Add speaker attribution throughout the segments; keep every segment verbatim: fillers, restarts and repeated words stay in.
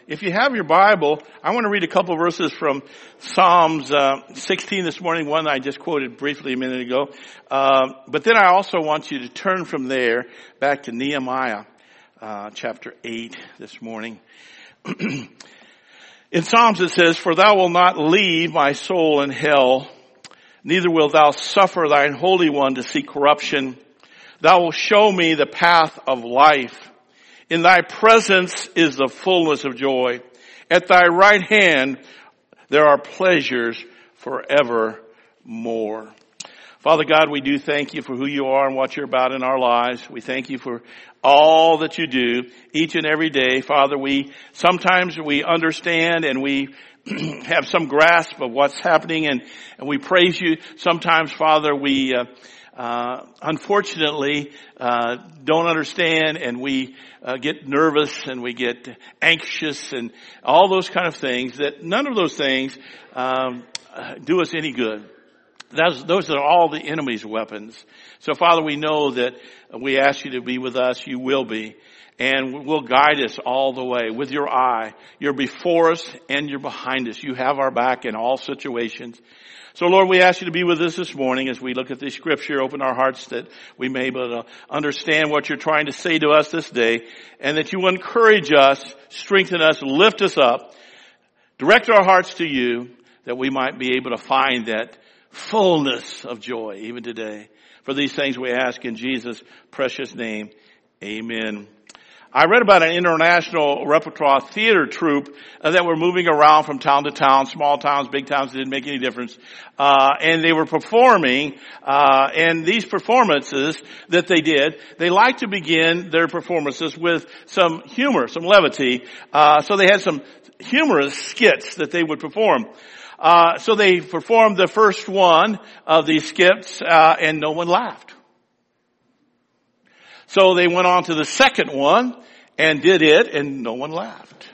Speaker 1: if you have your Bible, I want to read a couple verses from Psalms uh, sixteen this morning, one I just quoted briefly a minute ago. Uh, but then I also want you to turn from there back to Nehemiah uh, chapter eight this morning. In Psalms it says, "For thou wilt not leave my soul in hell, neither wilt thou suffer thine Holy One to see corruption. Thou wilt show me the path of life. In thy presence is the fullness of joy. At thy right hand there are pleasures forevermore." Father God, we do thank you for who you are and what you're about in our lives. We thank you for all that you do each and every day. Father, we sometimes we understand and we have some grasp of what's happening, and, and we praise you. Sometimes, Father, we uh, uh unfortunately uh don't understand, and we uh, get nervous and we get anxious and all those kind of things, that none of those things um do us any good. Those, those are all the enemy's weapons. So, Father, we know that we ask you to be with us. You will be. And will guide us all the way with your eye. You're before us and you're behind us. You have our back in all situations. So, Lord, we ask you to be with us this morning as we look at this scripture. Open our hearts that we may be able to understand what you're trying to say to us this day. And that you encourage us, strengthen us, lift us up. Direct our hearts to you, that we might be able to find that fullness of joy even today. For these things we ask in Jesus' precious name. Amen. I read about an international repertoire theater troupe uh, that were moving around from town to town, small towns, big towns, it didn't make any difference. Uh, and they were performing, uh, and these performances that they did, they like to begin their performances with some humor, some levity. Uh, so they had some humorous skits that they would perform. Uh, so they performed the first one of these skits, uh, and no one laughed. So they went on to the second one and did it, and no one laughed.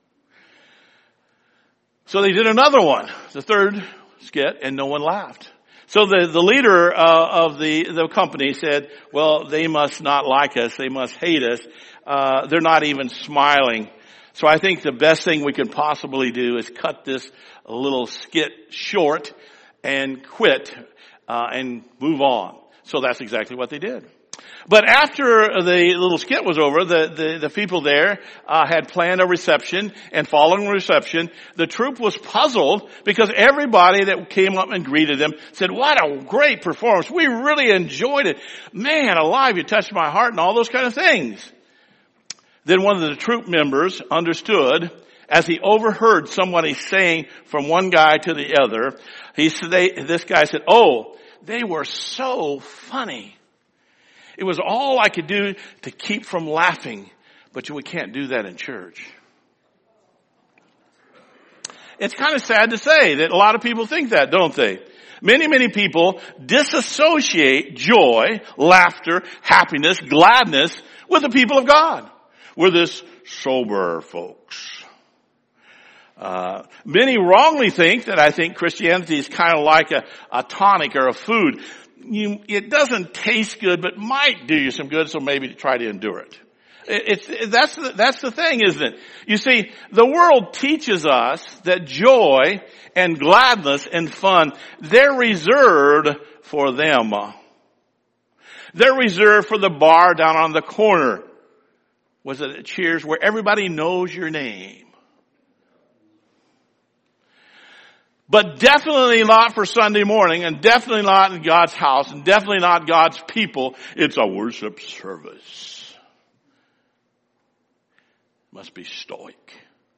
Speaker 1: So they did another one, the third skit, and no one laughed. So the, the leader uh, of the, the company said, well, they must not like us. They must hate us. Uh, they're not even smiling. So I think the best thing we can possibly do is cut this little skit short and quit uh, and move on. So that's exactly what they did. But after the little skit was over, the, the, the people there uh, had planned a reception, and following the reception, the troupe was puzzled because everybody that came up and greeted them said, "What a great performance. We really enjoyed it. Man alive, you touched my heart," and all those kind of things. Then one of the troop members understood as he overheard somebody saying from one guy to the other. He said, they, this guy said, "Oh, they were so funny. It was all I could do to keep from laughing, but we can't do that in church." It's kind of sad to say that a lot of people think that, don't they? Many, many people disassociate joy, laughter, happiness, gladness with the people of God. We're this sober folks. Uh, many wrongly think that I think Christianity is kind of like a, a tonic or a food. You, it doesn't taste good, but might do you some good, so maybe try to endure it. It, it's, that's the, that's the thing, isn't it? You see, the world teaches us that joy and gladness and fun, they're reserved for them. They're reserved for the bar down on the corner. Was it at Cheers, where everybody knows your name? But definitely not for Sunday morning, and definitely not in God's house, and definitely not God's people. It's a worship service. Must be stoic.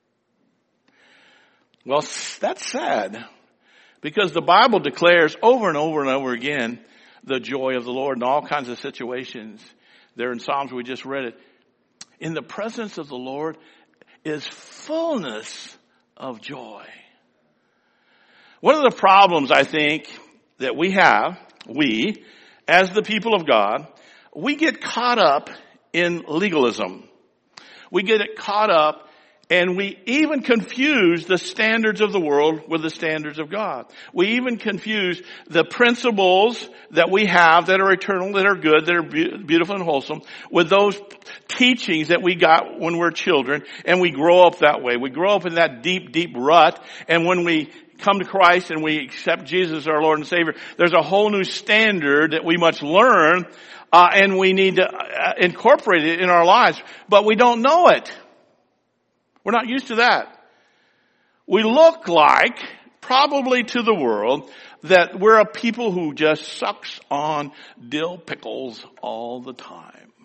Speaker 1: Well, that's sad, because the Bible declares over and over and over again the joy of the Lord in all kinds of situations. There in Psalms, we just read it. In the presence of the Lord is fullness of joy. One of the problems, I think, that we have, we, as the people of God, we get caught up in legalism. We get caught up And we even confuse the standards of the world with the standards of God. We even confuse the principles that we have that are eternal, that are good, that are beautiful and wholesome, with those teachings that we got when we're children, and we grow up that way. We grow up in that deep, deep rut, and when we come to Christ and we accept Jesus as our Lord and Savior, there's a whole new standard that we must learn, uh, and we need to uh, incorporate it in our lives, but we don't know it. We're not used to that. We look like, probably to the world, that we're a people who just sucks on dill pickles all the time.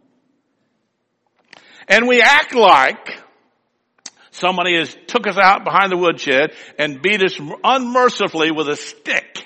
Speaker 1: And we act like somebody has took us out behind the woodshed and beat us unmercifully with a stick.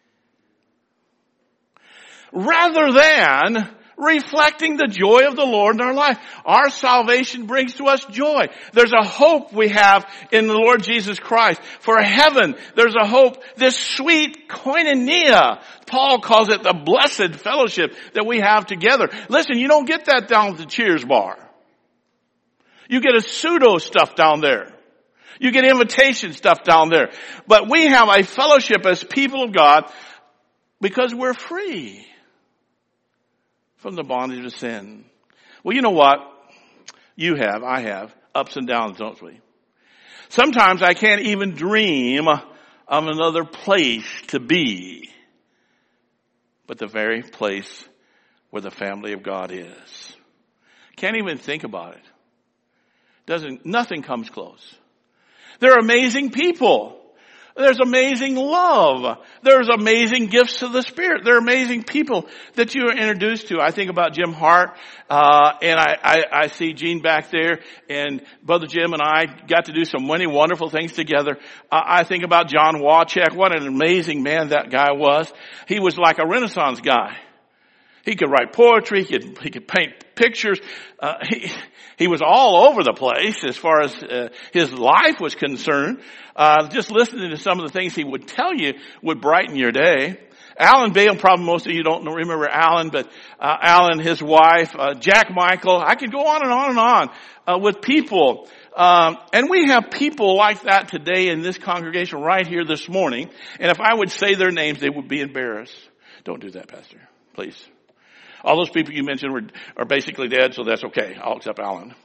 Speaker 1: Rather than reflecting the joy of the Lord in our life. Our salvation brings to us joy. There's a hope we have in the Lord Jesus Christ. For heaven, there's a hope, this sweet koinonia. Paul calls it the blessed fellowship that we have together. Listen, you don't get that down at the Cheers bar. You get a pseudo stuff down there. You get invitation stuff down there. But we have a fellowship as people of God because we're free from the bondage of sin. Well, you know what? You have, I have, ups and downs, don't we? Sometimes I can't even dream of another place to be but the very place where the family of God is. Can't even think about it. Doesn't, nothing comes close. They're amazing people. There's amazing love. There's amazing gifts of the Spirit. There are amazing people that you are introduced to. I think about Jim Hart, uh, and I, I, I see Gene back there, and Brother Jim and I got to do some many wonderful things together. Uh, I think about John Wachek. What an amazing man that guy was. He was like a Renaissance guy. He could write poetry. He could, he could paint pictures. Uh, he, he was all over the place as far as uh, his life was concerned. Uh, just listening to some of the things he would tell you would brighten your day. Alan Bale, probably most of you don't remember Alan, but uh, Alan, his wife, uh, Jack Michael. I could go on and on and on uh, with people. Um, and we have people like that today in this congregation right here this morning. And if I would say their names, they would be embarrassed. Don't do that, Pastor. Please. All those people you mentioned were, are basically dead, so that's okay. I'll accept Alan.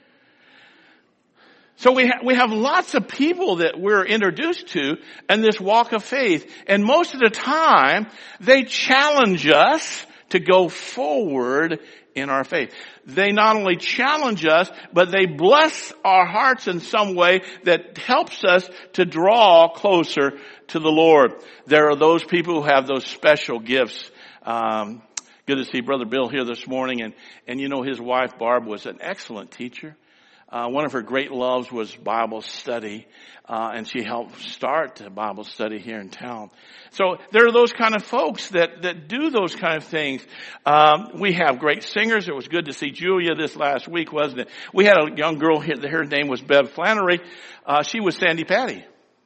Speaker 1: So we, ha- we have lots of people that we're introduced to in this walk of faith. And most of the time, they challenge us to go forward in our faith. They not only challenge us, but they bless our hearts in some way that helps us to draw closer to the Lord. There are those people who have those special gifts. Um, Good to see Brother Bill here this morning. And, and you know, his wife, Barb, was an excellent teacher. Uh, one of her great loves was Bible study. Uh, and she helped start the Bible study here in town. So there are those kind of folks that, that do those kind of things. Um, we have great singers. It was good to see Julia this last week, wasn't it? We had a young girl here. Her name was Bev Flannery. Uh, she was Sandy Patty.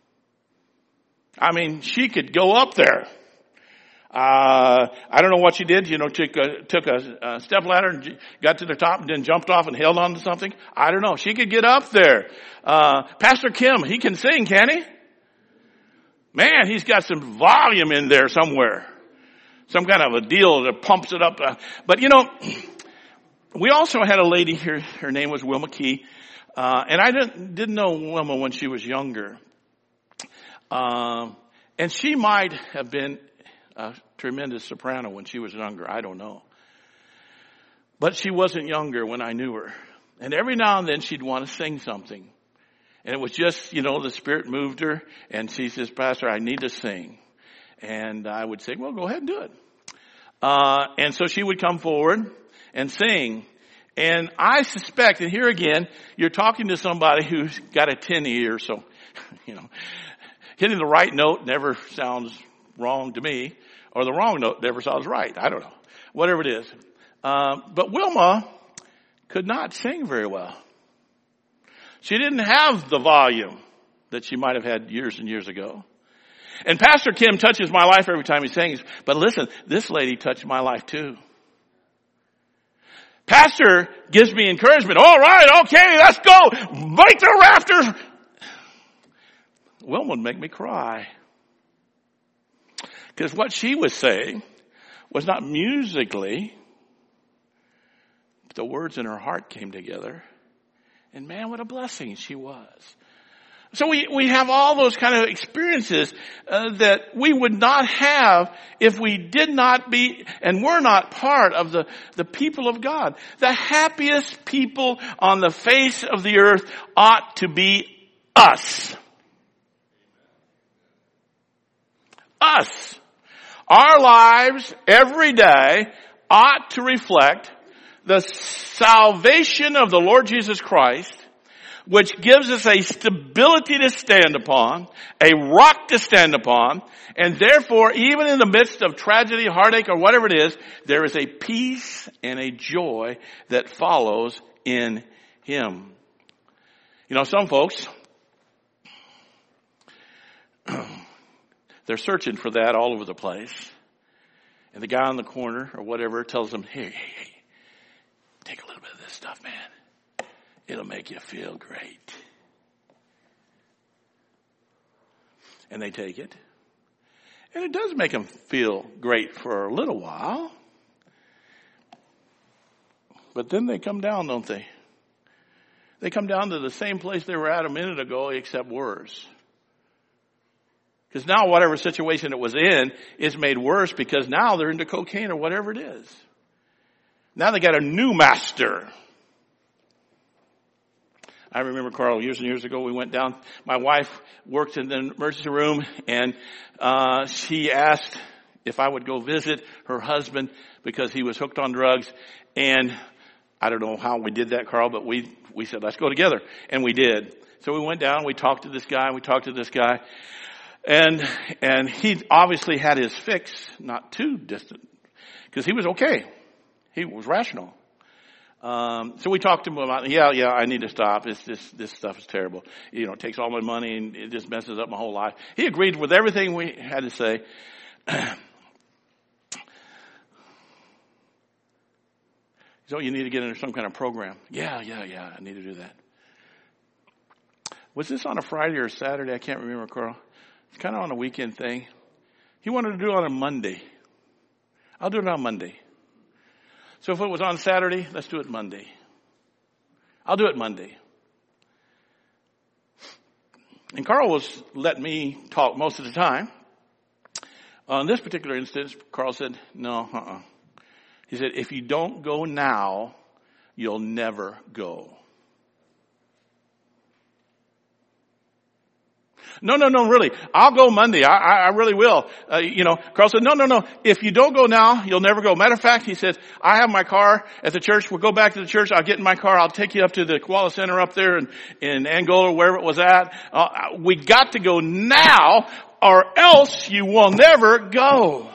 Speaker 1: I mean, she could go up there. Uh, I don't know what she did. You know, took a, took a, a step ladder and got to the top and then jumped off and held on to something. I don't know. She could get up there. Uh, Pastor Kim, he can sing, can he? Man, he's got some volume in there somewhere. Some kind of a deal that pumps it up. Uh, but you know, we also had a lady here. Her name was Wilma Key. Uh, and I didn't, didn't know Wilma when she was younger. Um, and she might have been a tremendous soprano when she was younger. I don't know. But she wasn't younger when I knew her. And every now and then she'd want to sing something. And it was just, you know, the Spirit moved her. And she says, Pastor, I need to sing. And I would say, well, go ahead and do it. Uh, and so she would come forward and sing. And I suspect, and here again, you're talking to somebody who's got a tin ear. So, you know, hitting the right note never sounds wrong to me, or the wrong note never sounds right. I don't know. Whatever it is. Uh, but Wilma could not sing very well. She didn't have the volume that she might have had years and years ago. And Pastor Kim touches my life every time he sings. But listen, this lady touched my life too. pastor gives me encouragement. All right, okay, let's go. Break the rafters. Wilma would make me cry. Because what she was saying was not musically, but the words in her heart came together. And man, what a blessing she was. So we, we have all those kind of experiences uh, that we would not have if we did not be and were not part of the, the people of God. The happiest people on the face of the earth ought to be us. Us. Our lives every day ought to reflect the salvation of the Lord Jesus Christ, which gives us a stability to stand upon, a rock to stand upon, and therefore, even in the midst of tragedy, heartache, or whatever it is, there is a peace and a joy that follows in Him. You know, some folks, they're searching for that all over the place. And the guy on the corner or whatever tells them, hey, hey, hey, take a little bit of this stuff, man. It'll make you feel great. And they take it. And it does make them feel great for a little while. But then they come down, don't they? They come down to the same place they were at a minute ago, except worse. Because now whatever situation it was in is made worse because now they're into cocaine or whatever it is. Now they got a new master. I remember, Carl, years and years ago, we went down. My wife worked in the emergency room, and uh she asked if I would go visit her husband because he was hooked on drugs. And I don't know how we did that, Carl, but we we said, let's go together. And we did. So we went down, we talked to this guy, we talked to this guy. And and he obviously had his fix, not too distant, because he was okay. He was rational. Um, so we talked to him about, yeah, yeah, I need to stop. It's this, this stuff is terrible. You know, it takes all my money and it just messes up my whole life. He agreed with everything we had to say. So you need to get into some kind of program. Yeah, yeah, yeah, I need to do that. Was this on a Friday or Saturday? I can't remember, Carl. It's kind of on a weekend thing. He wanted to do it on a Monday. I'll do it on Monday. So if it was on Saturday, let's do it Monday. I'll do it Monday. And Carl was letting me talk most of the time. On this particular instance, Carl said, no, uh-uh. He said, if you don't go now, you'll never go. No, no, no, really. I'll go Monday. I, I, I really will. Uh, you know, Carl said, no, no, no. If you don't go now, you'll never go. Matter of fact, he says, I have my car at the church. We'll go back to the church. I'll get in my car. I'll take you up to the Koala Center up there in, in Angola, wherever it was at. Uh, we got to go now or else you will never go.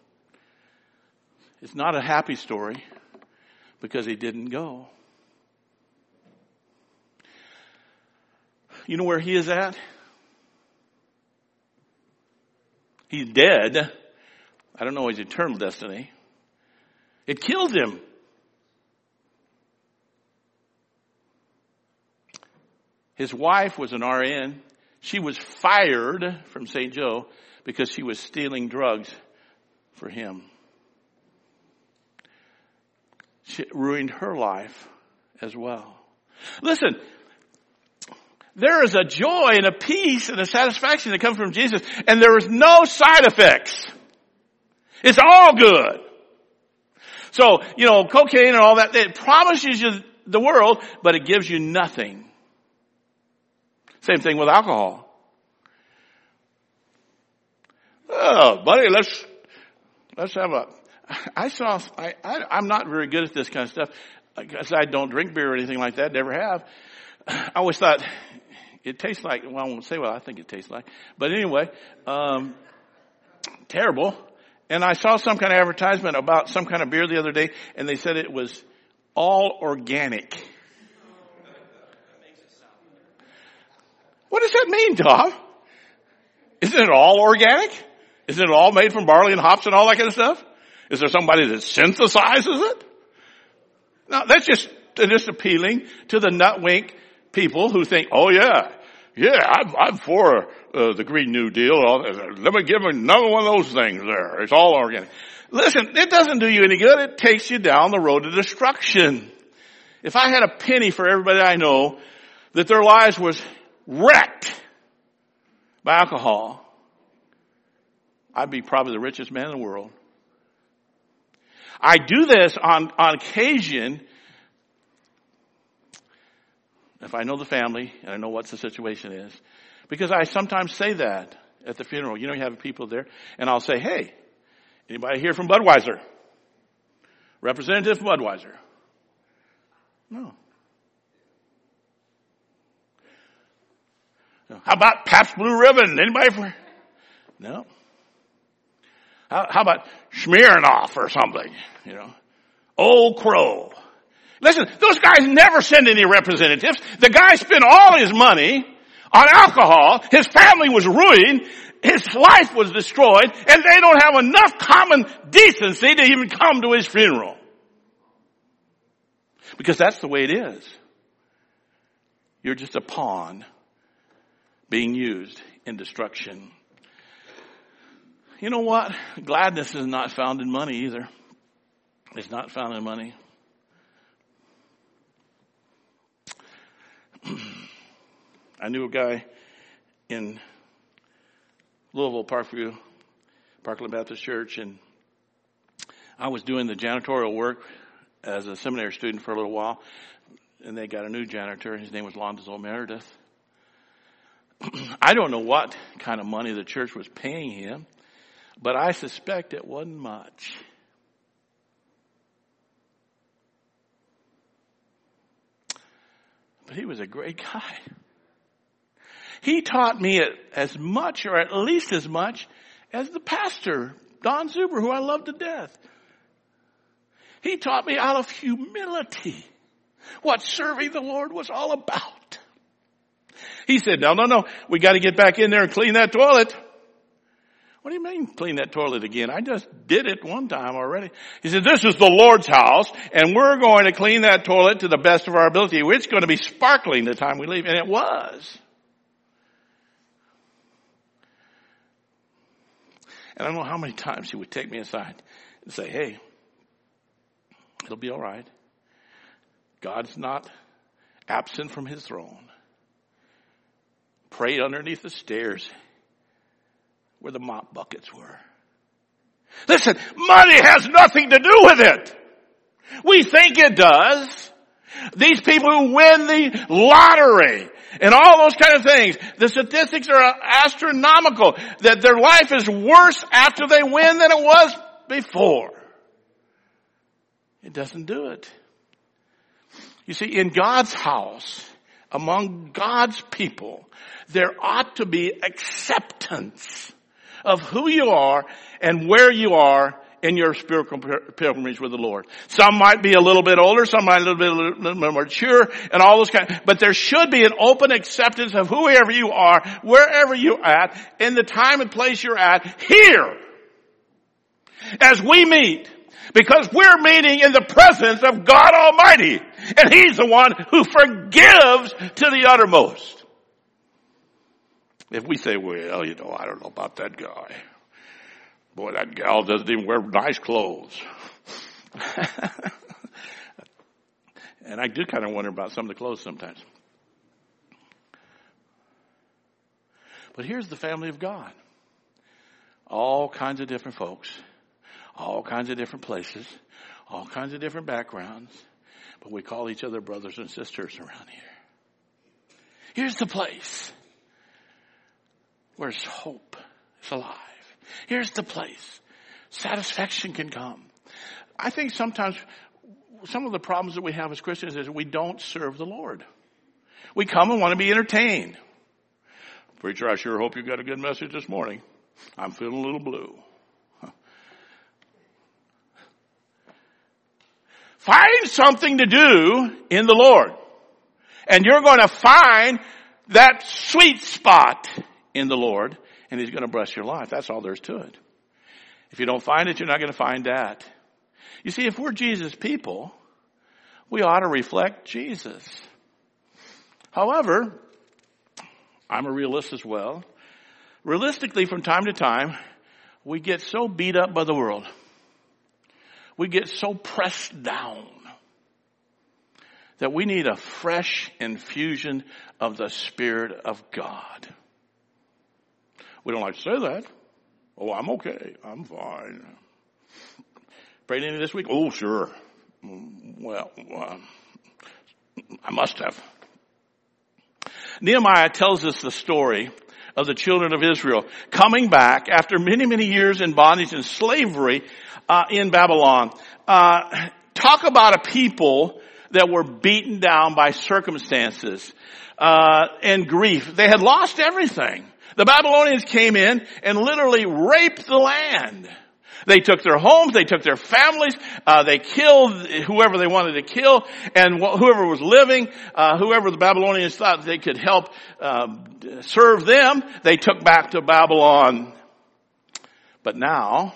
Speaker 1: It's not a happy story because he didn't go. You know where he is at? He's dead. I don't know his eternal destiny. It killed him. His wife was an R N. She was fired from Saint Joe because she was stealing drugs for him. She ruined her life as well. Listen, there is a joy and a peace and a satisfaction that comes from Jesus, and there is no side effects. It's all good. So, you know, cocaine and all that, it promises you the world, but it gives you nothing. Same thing with alcohol. Oh, buddy, let's, let's have a, I saw, I, I, I'm not very good at this kind of stuff because I don't drink beer or anything like that, never have. I always thought it tastes like, well, I won't say what I think it tastes like. But anyway, um, terrible. And I saw some kind of advertisement about some kind of beer the other day, and they said it was all organic. What does that mean, Tom? Isn't it all organic? Isn't it all made from barley and hops and all that kind of stuff? Is there somebody that synthesizes it? Now, that's just, just appealing to the nut-wink people who think, oh yeah, yeah, I'm, I'm for uh, the Green New Deal. Let me give me another one of those things there. It's all organic. Listen, it doesn't do you any good. It takes you down the road to destruction. If I had a penny for everybody I know that their lives was wrecked by alcohol, I'd be probably the richest man in the world. I do this on, on occasion if I know the family and I know what the situation is. Because I sometimes say that at the funeral. You know, you have people there, and I'll say, hey, anybody here from Budweiser? Representative from Budweiser? No. How about Pabst Blue Ribbon? Anybody for? No. How, how about Smirnoff or something? You know, Old Crow. Listen, those guys never send any representatives. The guy spent all his money on alcohol. His family was ruined. His life was destroyed. And they don't have enough common decency to even come to his funeral. Because that's the way it is. You're just a pawn being used in destruction. You know what? Gladness is not found in money either. It's not found in money. I knew a guy in Louisville, Parkview, Parkland Baptist Church, and I was doing the janitorial work as a seminary student for a little while, and they got a new janitor. His name was Lonzo Meredith. I don't know what kind of money the church was paying him, but I suspect it wasn't much. But he was a great guy. He taught me as much, or at least as much, as the pastor, Don Zuber, who I love to death. He taught me out of humility what serving the Lord was all about. He said, no, no, no, we got to get back in there and clean that toilet. What do you mean clean that toilet again? I just did it one time already. He said, this is the Lord's house, and we're going to clean that toilet to the best of our ability. It's going to be sparkling the time we leave. And it was. And I don't know how many times he would take me aside and say, hey, it'll be all right. God's not absent from his throne. Pray underneath the stairs where the mop buckets were. Listen, money has nothing to do with it. We think it does. These people who win the lottery and all those kind of things, the statistics are astronomical, that their life is worse after they win than it was before. It doesn't do it. You see, in God's house, among God's people, there ought to be acceptance of who you are and where you are in your spiritual pilgrimage with the Lord. Some might be a little bit older, some might be a little bit, a little bit more mature, and all those kinds. But there should be an open acceptance of whoever you are, wherever you're at, in the time and place you're at, here, as we meet. Because we're meeting in the presence of God Almighty. And He's the one who forgives to the uttermost. If we say, well, you know, I don't know about that guy. Boy, that gal doesn't even wear nice clothes. And I do kind of wonder about some of the clothes sometimes. But here's the family of God. All kinds of different folks. All kinds of different places. All kinds of different backgrounds. But we call each other brothers and sisters around here. Here's the place where hope is alive. Here's the place satisfaction can come. I think sometimes some of the problems that we have as Christians is we don't serve the Lord. We come and want to be entertained. Preacher, I sure hope you got a good message this morning. I'm feeling a little blue. Find something to do in the Lord. And you're going to find that sweet spot in the Lord. And He's going to bless your life. That's all there is to it. If you don't find it, you're not going to find that. You see, if we're Jesus' people, We ought to reflect Jesus. However, I'm a realist as well. Realistically, from time to time, we get so beat up by the world. We get so pressed down that we need a fresh infusion of the Spirit of God. We don't like to say that. Oh, I'm okay. I'm fine. Prayed any this week? Oh, sure. Well, uh, I must have. Nehemiah tells us the story of the children of Israel coming back after many, many years in bondage and slavery uh, in Babylon. Uh, talk about a people that were beaten down by circumstances uh, and grief. They had lost everything. The Babylonians came in and literally raped the land. They took their homes, they took their families, uh, they killed whoever they wanted to kill, and wh- whoever was living, uh, whoever the Babylonians thought they could help uh, serve them, they took back to Babylon. But now,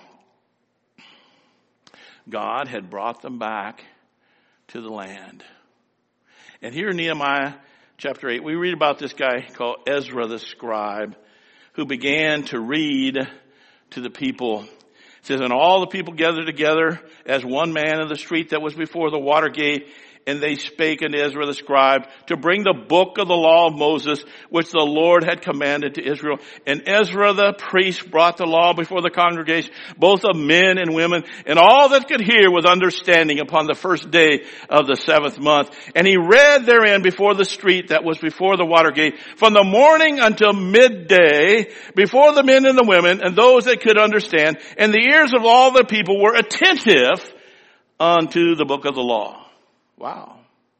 Speaker 1: God had brought them back to the land. And here in Nehemiah chapter eight, we read about this guy called Ezra the scribe, who began to read to the people. It says, and all the people gathered together as one man in the street that was before the water gate, and they spake unto Ezra the scribe to bring the book of the law of Moses, which the Lord had commanded to Israel. And Ezra the priest brought the law before the congregation, both of men and women, and all that could hear with understanding upon the first day of the seventh month. And he read therein before the street that was before the water gate, from the morning until midday, before the men and the women, and those that could understand. And the ears of all the people were attentive unto the book of the law. Wow.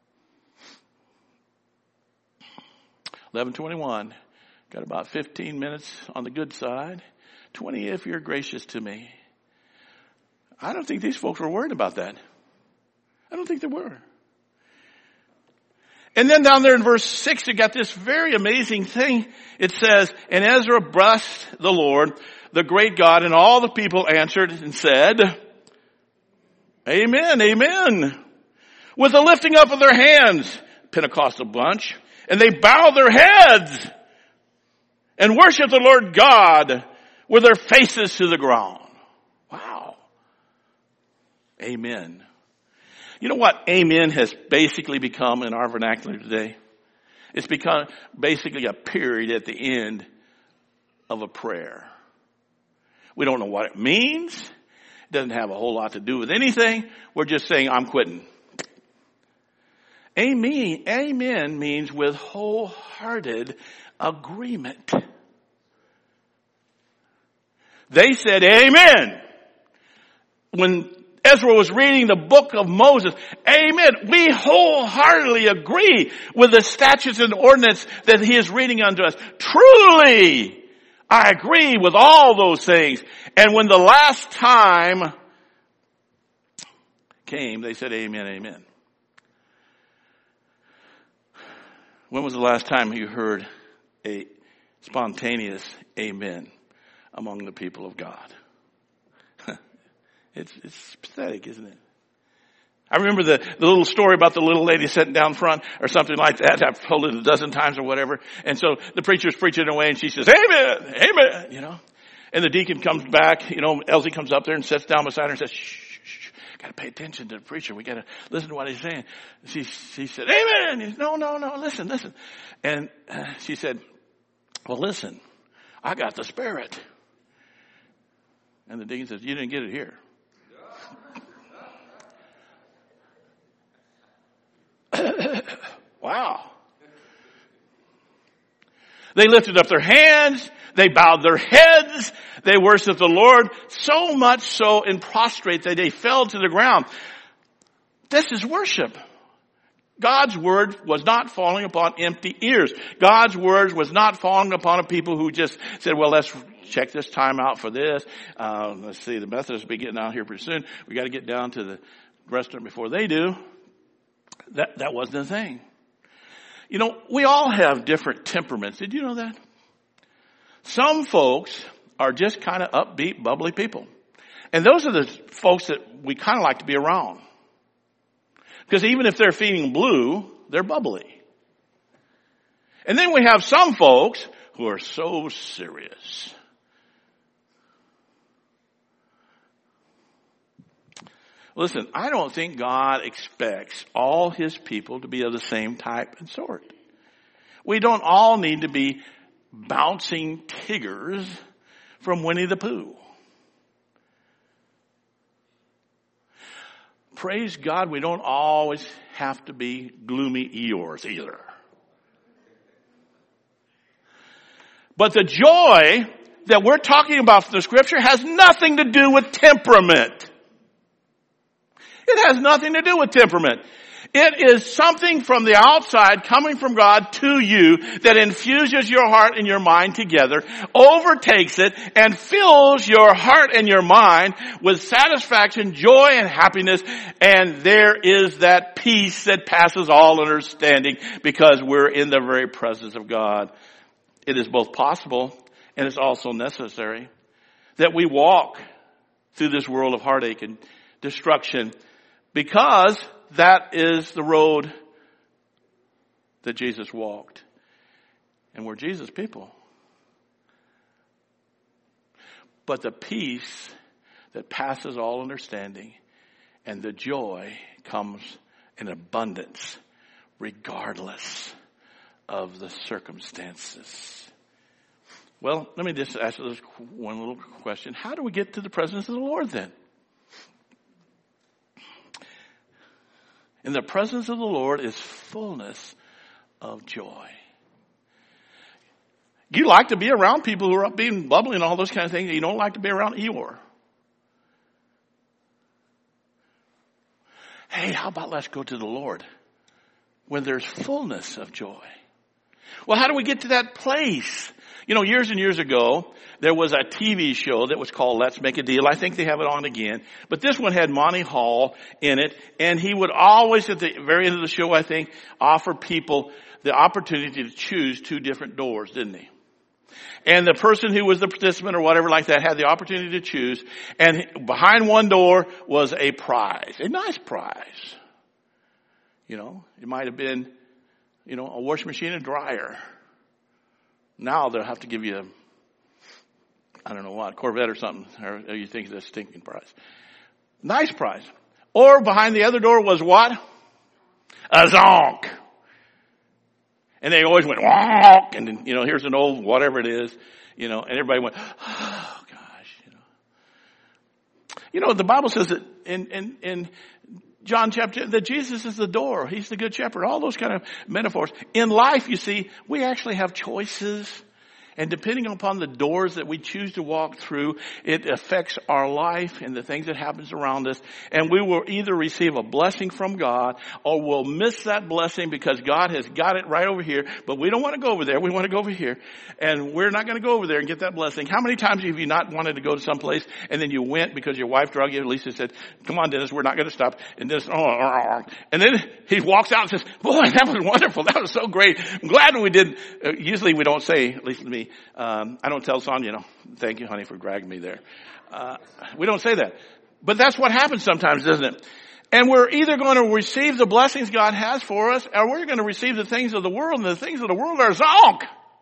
Speaker 1: eleven twenty-one. Got about fifteen minutes on the good side. twenty if you're gracious to me. I don't think these folks were worried about that. I don't think they were. And then down there in verse six, you got this very amazing thing. It says, and Ezra blessed the Lord, the great God, and all the people answered and said, Amen, amen. With the lifting up of their hands, Pentecostal bunch, and they bow their heads and worship the Lord God with their faces to the ground. Wow. Amen. You know what amen has basically become in our vernacular today? It's become basically a period at the end of a prayer. We don't know what it means. It doesn't have a whole lot to do with anything. We're just saying, I'm quitting. Amen, amen means with wholehearted agreement. They said amen. When Ezra was reading the book of Moses, amen. We wholeheartedly agree with the statutes and ordinance that he is reading unto us. Truly, I agree with all those things. And when the last time came, they said amen, amen. When was the last time you heard a spontaneous amen among the people of God? it's, it's pathetic, isn't it? I remember the, the little story about the little lady sitting down front or something like that. I've told it a dozen times or whatever. And so the preacher's preaching away and she says, amen, amen, you know. And the deacon comes back, you know, Elsie comes up there and sits down beside her and says, shh. Got to pay attention to the preacher. We got to listen to what he's saying. She, she said, amen. He said, no, no, no, listen, listen. And uh, she said, well, listen, I got the Spirit. And the deacon says, you didn't get it here. Wow. They lifted up their hands. They bowed their heads. They worshiped the Lord so much so in prostrate that they fell to the ground. This is worship. God's word was not falling upon empty ears. God's word was not falling upon a people who just said, well, let's check this time out for this. Uh, let's see, the Methodists will be getting out here pretty soon. We got to get down to the restaurant before they do. That, that wasn't the thing. You know, we all have different temperaments. Did you know that? Some folks are just kind of upbeat, bubbly people. And those are the folks that we kind of like to be around. Because even if they're feeling blue, they're bubbly. And then we have some folks who are so serious. Listen, I don't think God expects all his people to be of the same type and sort. We don't all need to be bouncing tigers from Winnie the Pooh. Praise God, we don't always have to be gloomy Eeyores either. But the joy that we're talking about from the scripture has nothing to do with temperament. It has nothing to do with temperament. It is something from the outside coming from God to you that infuses your heart and your mind together, overtakes it, and fills your heart and your mind with satisfaction, joy, and happiness. And there is that peace that passes all understanding because we're in the very presence of God. It is both possible and it's also necessary that we walk through this world of heartache and destruction, because that is the road that Jesus walked. And we're Jesus' people. But the peace that passes all understanding and the joy comes in abundance regardless of the circumstances. Well, let me just ask this one little question. How do we get to the presence of the Lord then? In the presence of the Lord is fullness of joy. You like to be around people who are up being bubbly and all those kind of things. You don't like to be around Eeyore. Hey, how about let's go to the Lord when there's fullness of joy? Well, how do we get to that place? You know, years and years ago, there was a T V show that was called Let's Make a Deal. I think they have it on again. But this one had Monty Hall in it. And he would always, at the very end of the show, I think, offer people the opportunity to choose two different doors, didn't he? And the person who was the participant or whatever like that had the opportunity to choose. And behind one door was a prize, a nice prize. You know, it might have been, you know, a washing machine and dryer. Now they'll have to give you a, I don't know what, Corvette or something, or you think it's a stinking prize. Nice prize. Or behind the other door was what? A zonk. And they always went, wonk, and then, you know, here's an old whatever it is, you know, and everybody went, oh gosh, you know. You know, the Bible says that in, in, in John chapter, that Jesus is the door. He's the good shepherd. All those kind of metaphors. In life, you see, we actually have choices. And depending upon the doors that we choose to walk through, it affects our life and the things that happens around us. And we will either receive a blessing from God or we'll miss that blessing because God has got it right over here. But we don't want to go over there. We want to go over here. And we're not going to go over there and get that blessing. How many times have you not wanted to go to some place and then you went because your wife drug you? Lisa said, come on, Dennis, we're not going to stop. And Dennis, oh, oh, oh. And then he walks out and says, boy, that was wonderful. That was so great. I'm glad we did. Uh, usually we don't say, at least to me, Um, I don't tell Sonia, you know, thank you, honey, for dragging me there. Uh, we don't say that. But that's what happens sometimes, doesn't it? And we're either going to receive the blessings God has for us, or we're going to receive the things of the world, and the things of the world are zonk.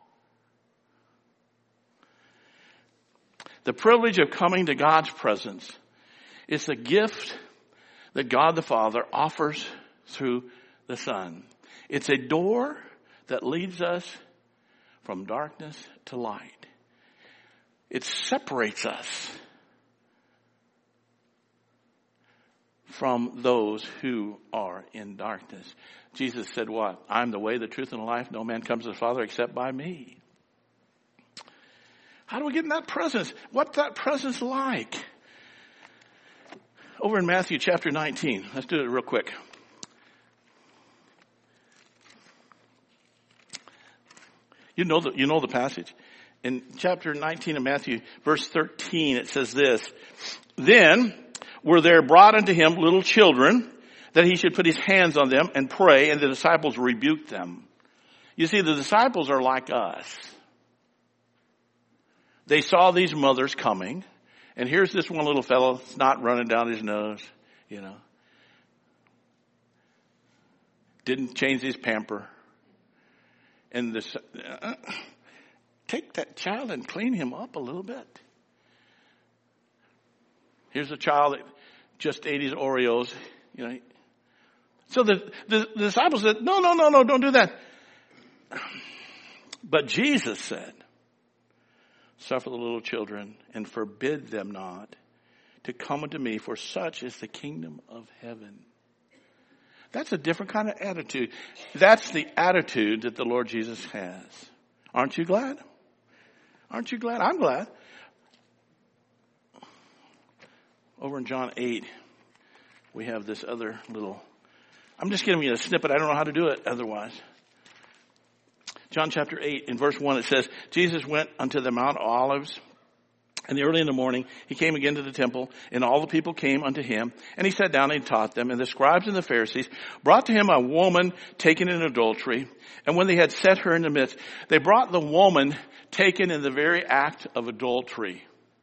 Speaker 1: The privilege of coming to God's presence is the gift that God the Father offers through the Son. It's a door that leads us from darkness to light. It separates us from those who are in darkness. Jesus said what? I'm the way, the truth, and the life. No man comes to the Father except by me. How do we get in that presence? What's that presence like? Over in Matthew chapter nineteen. Let's do it real quick. You know the, you know the passage. In chapter nineteen of Matthew, verse thirteen, it says this. Then were there brought unto him little children, that he should put his hands on them and pray, and the disciples rebuked them. You see, the disciples are like us. They saw these mothers coming, and here's this one little fellow, snot running down his nose, you know. Didn't change his pamper. And this, uh, take that child and clean him up a little bit. Here's a child that just ate his Oreos, you know. So the, the, the disciples said, no, no, no, no, don't do that. But Jesus said, suffer the little children and forbid them not to come unto me, for such is the kingdom of heaven. That's a different kind of attitude. That's the attitude that the Lord Jesus has. Aren't you glad? Aren't you glad? I'm glad. Over in John eight, we have this other little, I'm just giving you a snippet. I don't know how to do it otherwise. John chapter eight, in verse one, it says, Jesus went unto the Mount of Olives, and early in the morning he came again to the temple, and all the people came unto him, and he sat down and he taught them. And the scribes and the Pharisees brought to him a woman taken in adultery. And when they had set her in the midst, they brought the woman taken in the very act of adultery.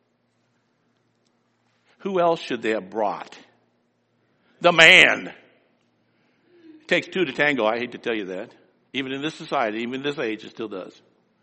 Speaker 1: Who else should they have brought? The man. It takes two to tango. I hate to tell you that. Even in this society, even in this age, it still does.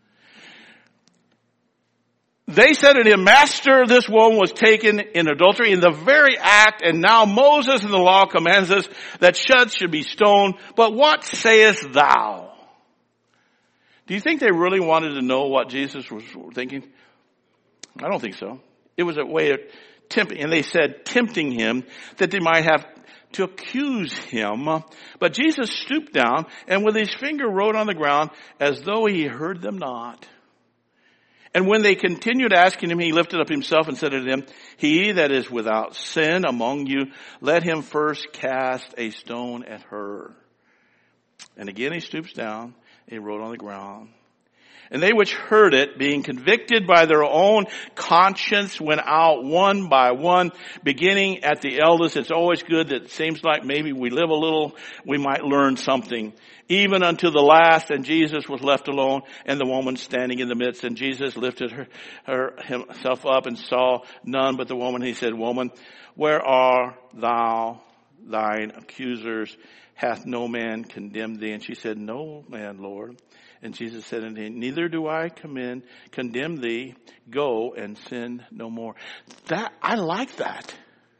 Speaker 1: They said to him, Master, this woman was taken in adultery in the very act, and now Moses in the law commands us that such should be stoned. But what sayest thou? Do you think they really wanted to know what Jesus was thinking? I don't think so. It was a way of tempting, and they said, tempting him, that they might have to accuse him. But Jesus stooped down, and with his finger wrote on the ground, as though he heard them not. And when they continued asking him, he lifted up himself and said to them, He that is without sin among you, let him first cast a stone at her. And again he stoops down, and he wrote on the ground. And they which heard it, being convicted by their own conscience, went out one by one, beginning at the eldest. It's always good that it seems like maybe we live a little, we might learn something. Even unto the last, and Jesus was left alone, and the woman standing in the midst. And Jesus lifted her, her himself up and saw none but the woman. He said, Woman, where are thou thine accusers? Hath no man condemned thee? And she said, No man, Lord. And Jesus said unto him, Neither do I commend, condemn thee. Go and sin no more. That, I like that.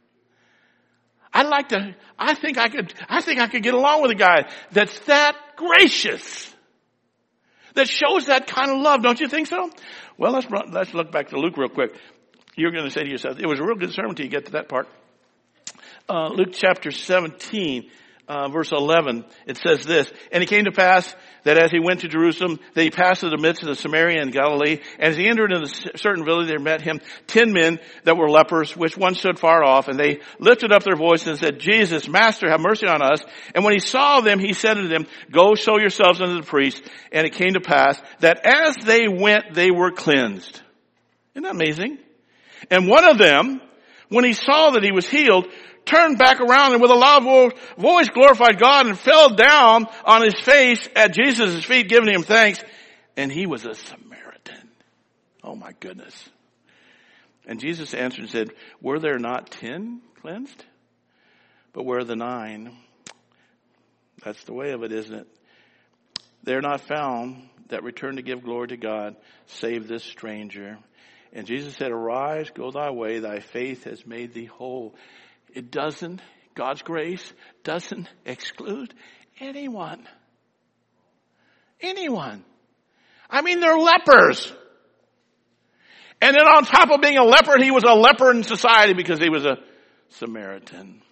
Speaker 1: I like to, I think I could, I think I could get along with a guy that's that gracious. That shows that kind of love. Don't you think so? Well, let's, let's look back to Luke real quick. You're going to say to yourself, it was a real good sermon till you get to that part. Uh, Luke chapter seventeen. Uh, verse eleven, it says this, And it came to pass that as he went to Jerusalem, that he passed through the midst of the Samaria and Galilee. And as he entered into a certain village, there met him ten men that were lepers, which one stood far off. And they lifted up their voice and said, Jesus, Master, have mercy on us. And when he saw them, he said to them, Go show yourselves unto the priests. And it came to pass that as they went, they were cleansed. Isn't that amazing? And one of them, when he saw that he was healed, turned back around and with a loud voice glorified God and fell down on his face at Jesus' feet, giving him thanks. And he was a Samaritan. Oh my goodness. And Jesus answered and said, Were there not ten cleansed? But where are the nine? That's the way of it, isn't it? They're not found that return to give glory to God, save this stranger. And Jesus said, Arise, go thy way, thy faith has made thee whole. It doesn't, God's grace doesn't exclude anyone. Anyone. I mean, they're lepers. And then on top of being a leper, he was a leper in society because he was a Samaritan.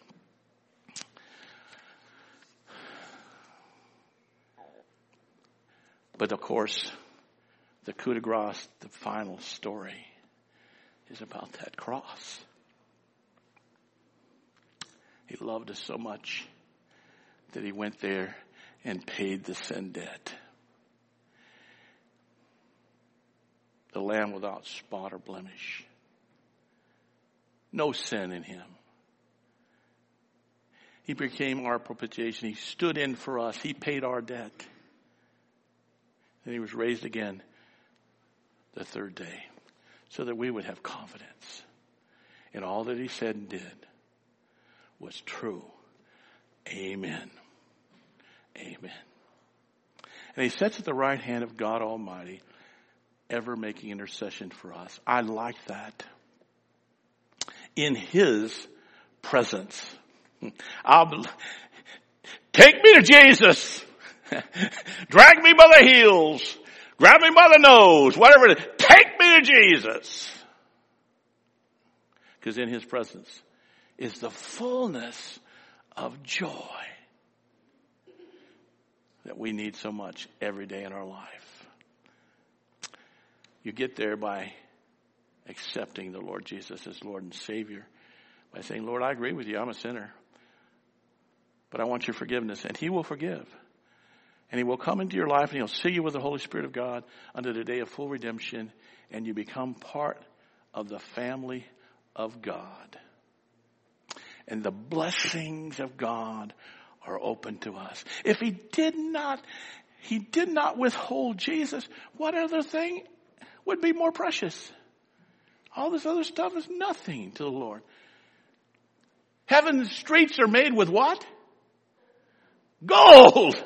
Speaker 1: But of course, the coup de grace, the final story, is about that cross. He loved us so much that he went there and paid the sin debt. The Lamb without spot or blemish. No sin in him. He became our propitiation. He stood in for us. He paid our debt. And he was raised again the third day so that we would have confidence in all that he said and did was true. Amen. Amen. And he sits at the right hand of God Almighty, ever making intercession for us. I like that. In his presence. I'll, take me to Jesus. Drag me by the heels. Grab me by the nose. Whatever it is. Take me to Jesus. Because in his presence is the fullness of joy that we need so much every day in our life. You get there by accepting the Lord Jesus as Lord and Savior. By saying, Lord, I agree with you. I'm a sinner. But I want your forgiveness. And he will forgive. And he will come into your life and he'll seal you with the Holy Spirit of God unto the day of full redemption. And you become part of the family of God. And the blessings of God are open to us. If he did not, he did not withhold Jesus, what other thing would be more precious? All this other stuff is nothing to the Lord. Heaven's streets are made with what? Gold.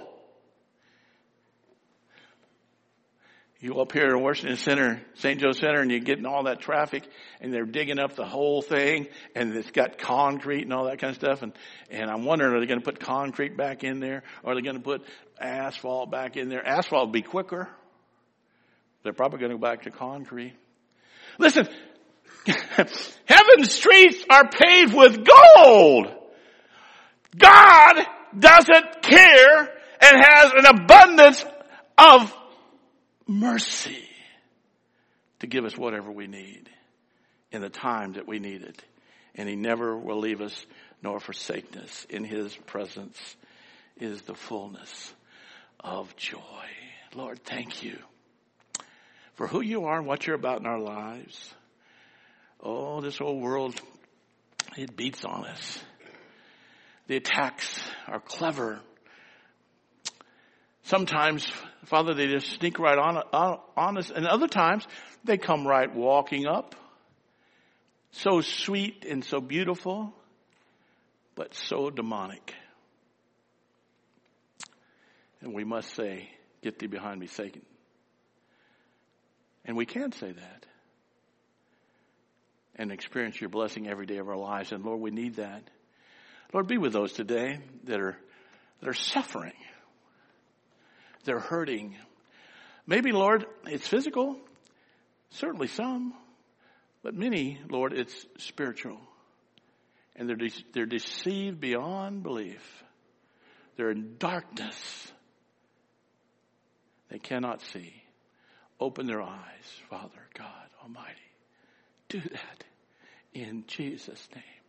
Speaker 1: You go up here to Washington Center, Saint Joe Center, and you get in all that traffic, and they're digging up the whole thing, and it's got concrete and all that kind of stuff. And, and I'm wondering, are they going to put concrete back in there? Or are they going to put asphalt back in there? Asphalt will be quicker. They're probably going to go back to concrete. Listen, heaven's streets are paved with gold. God doesn't care and has an abundance of mercy to give us whatever we need in the time that we need it. And he never will leave us nor forsake us. In his presence is the fullness of joy. Lord, thank you for who you are and what you're about in our lives. Oh, this whole world, it beats on us. The attacks are clever. Sometimes, Father, they just sneak right on, on, on us. And other times, they come right walking up. So sweet and so beautiful, but so demonic. And we must say, get thee behind me, Satan. And we can say that. And experience your blessing every day of our lives. And Lord, we need that. Lord, be with those today that are, that are suffering. They're hurting. Maybe, Lord, it's physical. Certainly some. But many, Lord, it's spiritual. And they're, de- they're deceived beyond belief. They're in darkness. They cannot see. Open their eyes, Father God Almighty. Do that in Jesus' name.